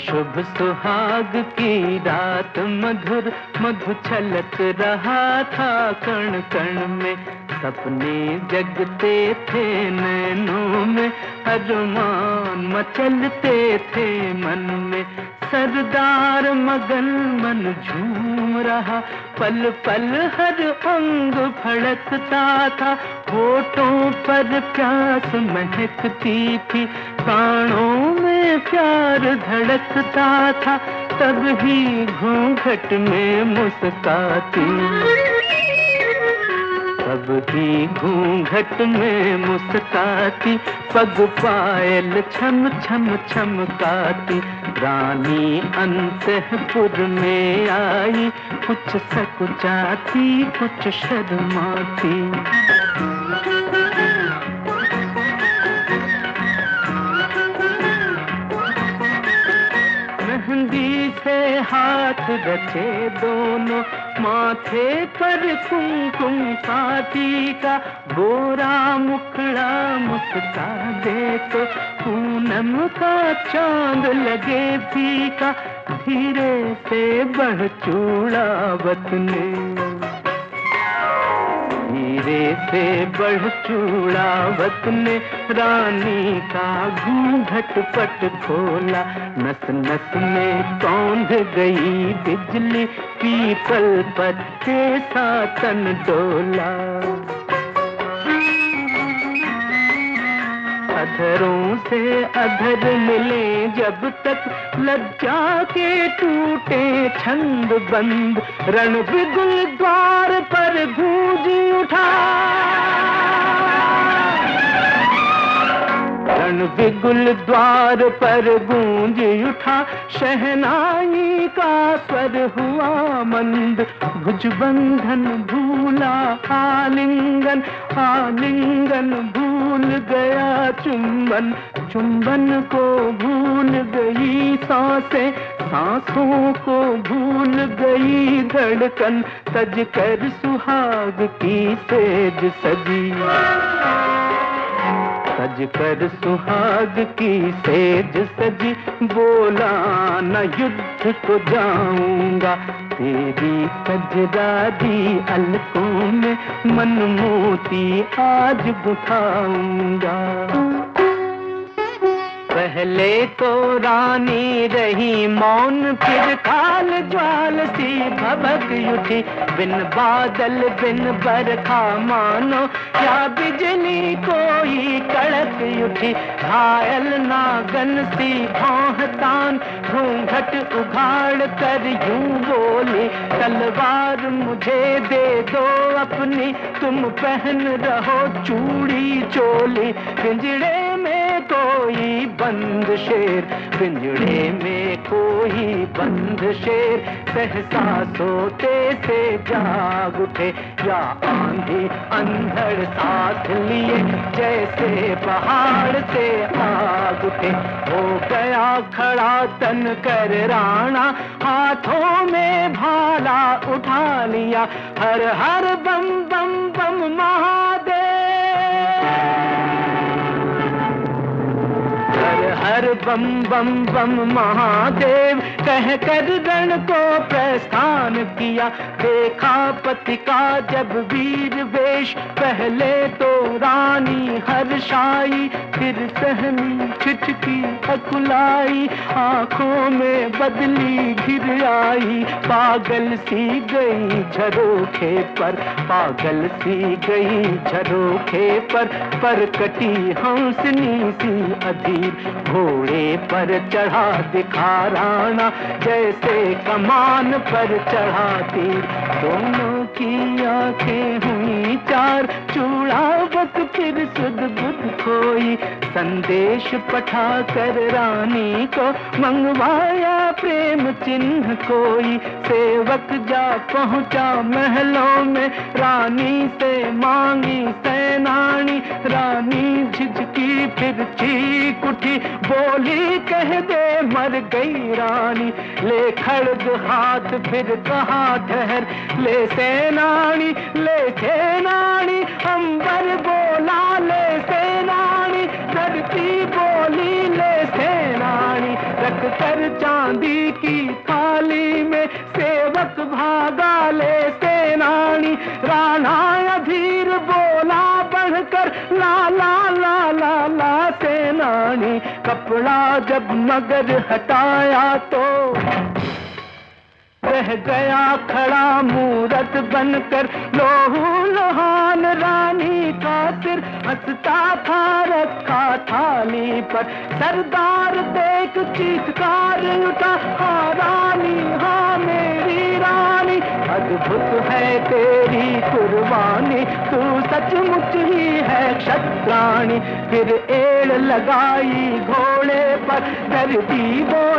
शुभ सुहाग की रात मधुर मधु छलक रहा था कण कण में। सपने जगते थे नैनों में, अरमान मचलते थे मन में। सरदार मगन मन झूम रहा, पल पल हर अंग फड़कता था। होठों पर प्यास महकती थी, प्राणों में प्यार धड़कता था। तब ही घूंघट में मुस्काती, तब ही घूंघट में मुस्काती। पग पायल छम छम छमकाती, रानी अंतःपुर में आई। कुछ सकुचाती कुछ शर्माती। मेहंदी से हाथ रचे दोनों, माथे पर कुमकुम काटी का। गोरा मुखड़ा मुस्का दे तो पूनम का चांद लगे फीका। धीरे से बढ़ चूड़ावत ने, धीरे से बढ़ चूड़ावत ने रानी का घूंघट पट खोला। नस नस में कौंध गई बिजली, पीपल पत्ते सा तन डोला। अधरों से अधर मिले जब तक, लज्जा के टूटे छंद बंद। रण बिगुल द्वार पर गूंज उठा, रण बिगुल द्वार पर गूंज उठा। शहनाई का स्वर हुआ मंद, भुजबंधन भूला आलिंगन। आलिंगन भूल गया चुंबन, चुंबन को भूल गई सांसें। सांसों को भूल गई धड़कन। सज कर सुहाग की सेज सजी, सज कर सुहाग की सेज सजी। बोला न युद्ध को जाऊंगा, तेरी कजरारी अलकों में मन मोती आज बुझाऊंगा। पहले तो रानी रही मौन, फिर काल ज्वाल सी भभक उठी। बिन बादल बिन बरखा मानो, या बिजली कोई कड़क उठी। घायल नागन सी भौंहतान, घूंघट उघाड़ कर यूं बोली। तलवार मुझे दे दो अपनी, तुम पहन रहो चूड़ी चोली। पिंजड़े में कोई बंद शेर, पिंजड़े में कोई बंद शेर। सहसा सोते से जाग उठे, या आंधी अंधड़ साथ लिए। जैसे पहाड़ से आग उठे, हो गया खड़ा तन कर राणा। हाथों में भाला उठा लिया, हर हर बम बम बम महादेव। हर बम बम बम महादेव कह कर रण को प्रस्थान किया। देखा पति का जब वीर वेश, पहले तो रानी हर्षाई। फिर सहमी छिटकी अकुलाई, आंखों में बदली घिर आई। पागल सी गई झरोखे पर, पागल सी गई झरोखे पर कटी हंसनी सी अधीर। घोड़े पर चढ़ा दिखा राणा, जैसे कमान पर चढ़ा तीर। दोनों की आंखें हुई चार, चूड़ावत फिर सुध बुध खोई। संदेश पठा कर रानी को मंगवाया प्रेम चिन्ह कोई। सेवक जा पहुंचा महलों में, रानी से मांगी सेनानी। रानी झिझकी फिर चीख उठी, बोली कह दे मर गई रानी। ले खड़ग हाथ फिर कहा ठहर, ले सेनानी ले सेनानी। अंबर बोला ले सेनानी, धरती बोली ले सेनानी। रख कर चांदी की थाली में सेवक भागा ले सेनानी। राणा अधीर बोला बढ़कर ला ला ला ला ला सेनानी। कपड़ा जब मगर हटाया तो रह गया खड़ा मूरत बनकर लोहू लोहान रानी का सिर हंसता था रखा थाली पर। सरदार देख चीखकार उठा, हाँ रानी हाँ मेरी रानी, अद्भुत है तेरी कुर्बानी, तू सचमुच ही है क्षत्राणी। फिर एड़ लगाई घोड़े पर, दर्दी बोला